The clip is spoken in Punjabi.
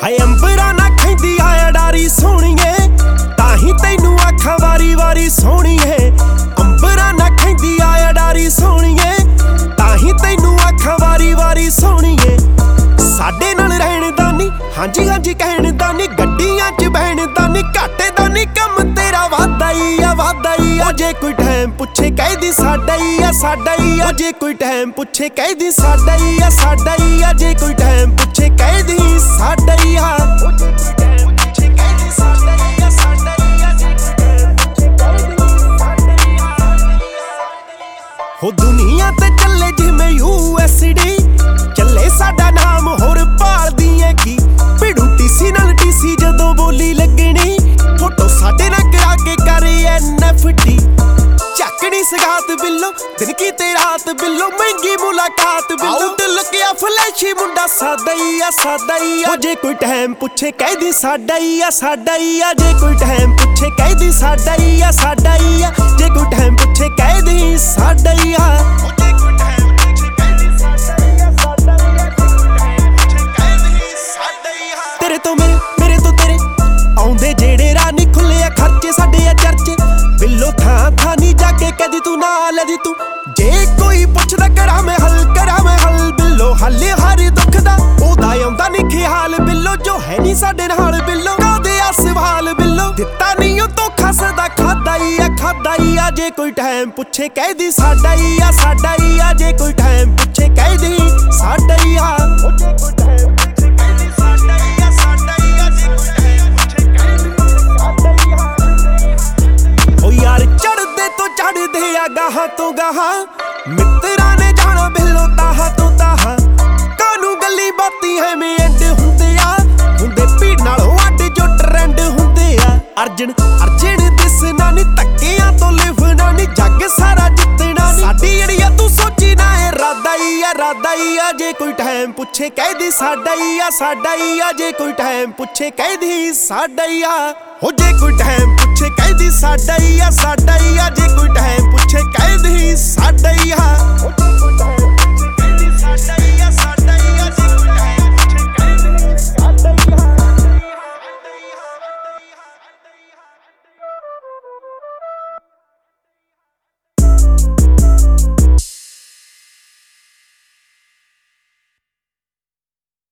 ਹਾਏ ਅੰਬਰਾਂ ਨਾ ਖੈਂਦੀ ਆ ਅਡਾਰੀ ਸੋਹਣੀਏ, ਤਾਹੀਂ ਤੈਨੂੰ ਆਖਾਂ ਵਾਰੀ ਵਾਰੀ ਸੋਹਣੀਏ। ਅੰਬਰਾਂ ਨਾ ਖੈਂਦੀ ਆ ਅਡਾਰੀ ਸੋਹਣੀਏ, ਤਾਹੀਂ ਤੈਨੂੰ ਆਖਾਂ ਵਾਰੀ ਵਾਰੀ ਸੋਹਣੀਏ। ਸਾਡੇ ਨਾਲ ਰਹਿਣ ਦਾ ਨੀ, ਹਾਂਜੀ ਹਾਂਜੀ ਕਹਿਣ ਦਾ ਨੀ, ਗੱਡੀਆਂ 'ਚ ਬਹਿਣ ਦਾ ਨੀ, ਘਾਟੇ ਦਾ ਨੀ, ਕੰਮ ਤੇਰਾ ਵਾਧਾ ਹੀ ਆ ਵਾਧਾ ਹੀ ਆ। ਜੇ ਕੋਈ ਟਾਈਮ ਪੁੱਛੇ ਕਹਿਦੀ ਸਾਡਾ ਹੀ ਆ ਸਾਡਾ ਹੀ ਆ। ਜੇ ਕੋਈ ਟਾਈਮ ਪੁੱਛੇ ਕਹਿਦੀ ਸਾਡਾ ਹੀ ਆ ਸਾਡਾ ਹੀ ਆ। ਜੇ ਕੋਈ ਟਾਈਮ ਪੁੱਛੇ ਕਹਿਦੀ ਸਾਡਾ ਹੀ ਆ। ਹੋ ਦੁਨੀਆ ਤੇ ਚੱਲੇ ਜਿਵੇਂ USD, ਚੱਲੇ ਸਾਡਾ ਨਾਮ ਹੋਰ ਭਾਲਦੀ ਐ ਕੀ। ਭਿੜੂ ਟੀਸੀ ਨਾਲ ਟੀਸੀ ਜਦੋਂ ਬੋਲੀ ਲੱਗਣੀ, ਫੋਟੋ ਸਾਡੇ ਨਾਲ ਕਰਾ ਕੇ ਕਰ NFT। ਚੱਕਣੀ ਸਗਾਤ ਬਿੱਲੋ, ਦਿਨ ਕੀ ਤੇ ਰਾਤ ਬਿੱਲੋ, ਮਹਿੰਗੀ ਮੁਲਾਕਾਤ ਬਿੱਲੋ। ਦਿਲ ਕਿਆ ਫਲੈਸ਼ੀ ਮੁੰਡਾ ਸਾਦਾ ਹੀ ਆ ਸਾਦਾ ਹੀ ਆ। ਜੇ ਕੋਈ ਟਾਈਮ ਪੁੱਛੇ ਕਹਿਦੀ ਸਾਡਾ ਹੀ ਆ ਸਾਡਾ ਹੀ ਆ। ਜੇ ਕੋਈ ਟਾਈਮ ਪੁੱਛੇ ਕਹਿਦੀ ਸਾਡਾ ਹੀ ਆ ਸਾਡਾ ਹੀ ਆ। ਜੇ ਕੋਈ ਟਾਈਮ ਪੁੱਛੇ ਕਹਿਦੀ ਸਾਡਾ ਹੀ ਆ। ਤੇਰੇ ਤੋਂ ਮੇਰੇ ਤੋਂ ਤੇਰੇ ਆਉਂਦੇ ਜਿਹੜੇ ਰਾਹ ਨੀ ਖੁੱਲੇ ਆ ਖਰਚੇ ਸਾਡੇ ਆ ਚਰਚੇ। ਬਿੱਲੋ ਥਾਂ ਥਾਂ ਨੀ ਜਾ ਕੇ ਕਦੀ ਤੂੰ ਨਾ ਲੈਦੀ ਤੂੰ। ਜੇ ਕੋਈ ਪੁੱਛਦਾ ਕਰਾਂ ਮੈਂ ਹੱਲ ਬਿੱਲੋ ਹੱਲੇ ਹਰ ਦੁੱਖ ਦਾ ਉਹਦਾ ਆਉਂਦਾ ਨੀ ਖਿਆਲ ਬਿੱਲੋ। ਜੋ ਹੈ ਨੀ ਸਾਡੇ ਨਾਲ ਬਿੱਲੋ ਕਾਹਦੇ ਆ ਸਵਾਲ ਬਿੱਲੋ। ਦਿੱਤਾ ਨੀ ਉਹ ਧੋਖਾ ਸਦਾ ਖਾਦਾ ਹੀ ਆ ਖਾਦਾ ਹੀ ਆ। ਜੇ ਕੋਈ ਟਾਈਮ ਪੁੱਛੇ ਕਹਿਦੀ ਸਾਡਾ ਹੀ ਆ ਸਾਡਾ ਹੀ ਆ। ਜੇ ਕੋਈ ਟਾਈਮ ਪੁੱਛੇ ਕਹਿਦੀ ਸਾਡਾ ਹੀ ਆ। ਚੜਦੇ ਆ ਗਾਹਾਂ ਤੋਂ ਗਾਹਾਂ, ਮਿੱਤਰਾਂ ਨੇ ਜਾਣਾ ਬਿੱਲੋ ਤਾਹਾਂ ਤੋਂ ਤਾਹਾਂ। ਕਾਨੂੰ ਗੱਲੀ ਬਾਤੀ ਐਵੇਂ ਐਂਡ ਹੁੰਦੇ ਆ, ਹੁੰਦੇ ਭੀੜ ਨਾਲੋਂ ਅੱਡ ਜੋ ਟਰੈਂਡ ਹੁੰਦੇ ਆ। ਅਰਜਨ ਦਿਸਣਾ ਨੀ, ਧੱਕਿਆਂ ਤੋਂ ਲਿਵਣਾ ਨੀ, ਜੱਗ ਸਾਰਾ ਜਿੱਤਣਾ ਨੀ। ਸਾਡੀ ਜਿਹੜੀਆ ਤੂੰ ਸੋਚੀ ਨਾ ਇਹ ਰਾਦਾ ਹੀ ਆ ਰਾਦਾ ਹੀ ਆ। ਜੇ ਕੋਈ ਟਾਈਮ ਪੁੱਛੇ ਕਹਿਦੀ ਸਾਡਾ ਹੀ ਆ ਸਾਡਾ ਹੀ ਆ। ਜੇ ਕੋਈ ਟਾਈਮ ਪੁੱਛੇ ਕਹਿਦੀ ਸਾਡਾ ਹੀ ਆ। ਹੋ ਜੇ ਕੋਈ ਟਾਈਮ ਪੁੱਛੇ ਕਹਿਦੀ ਸਾਡਾ ਹੀ ਆ ਸਾਡਾ ਹੀ ਆ। ਜੇ ਕੋਈ ਟਾਈਮ ਪੁੱਛੇ ਕਹਿਦੀ ਸਾਡਾ ਹੀ ਆ।